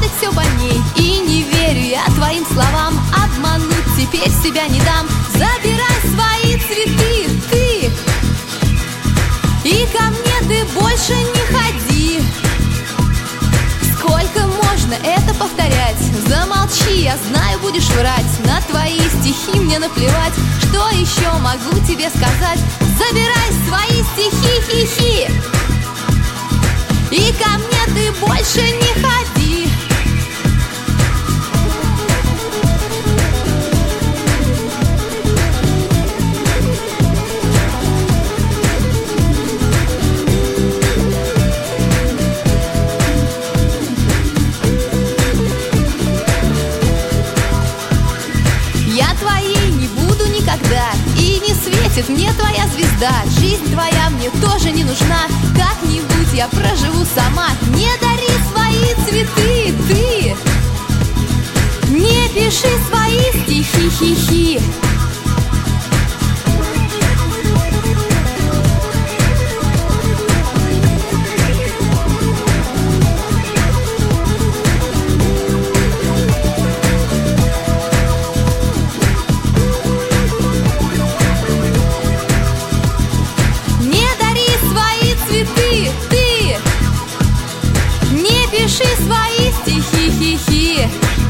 падать все больней. И не верю я твоим словам, обмануть теперь себя не дам. Забирай свои цветы, ты, и ко мне ты больше не ходи. Сколько можно это повторять? Замолчи, я знаю, будешь врать. На твои стихи мне наплевать. Что еще могу тебе сказать? Забирай свои стихи, хи-хи, и ко мне ты больше не ходи. Я твоей не буду никогда, и не светит мне твоя звезда. Жизнь твоя мне тоже не нужна, как-нибудь я проживу сама. Не дари свои цветы, ты, не пиши свои стихи, хи-хи. Ты, не пиши свои стихи, хи-хи.